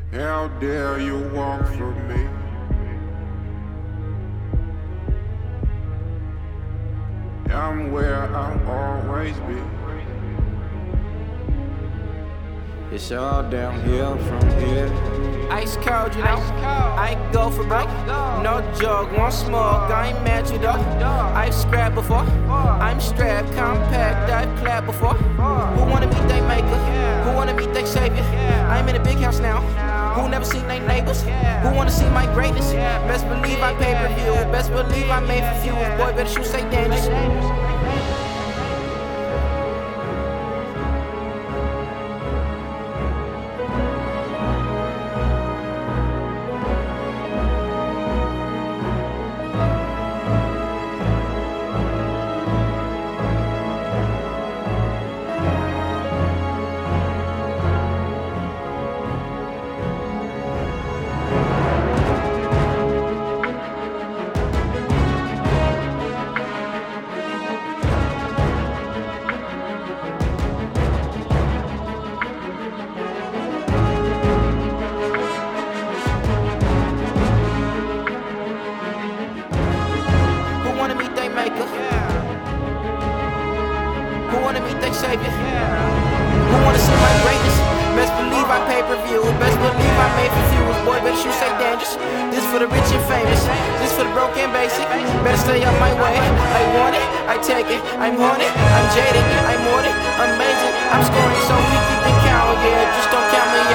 How dare you walk from me? I'm where I'll always be. It's all downhill from here. Ice cold, you know. I ain't go for broke. No joke, one smoke. I ain't mad you though. I've scrapped before. I'm strapped, compact. I've clapped before. Who wanna meet they maker? Who wanna meet they savior? I'm in a big house now. Who never seen they neighbors? Who wanna see my greatness? Best believe I pay per view. Best believe I made for views. Boy, better shoot say dangerous. Who wanna meet they savior? Who wanna see my greatness? Best believe I pay per view. Best believe I made for views. Boy, better shoot say dangerous. This for the rich and famous. This for the broke and basic. Better stay up my way. I want it, I take it. I'm haunted, I'm jaded, I'm more than amazing. I'm scoring so we keep it count. Yeah, just don't count me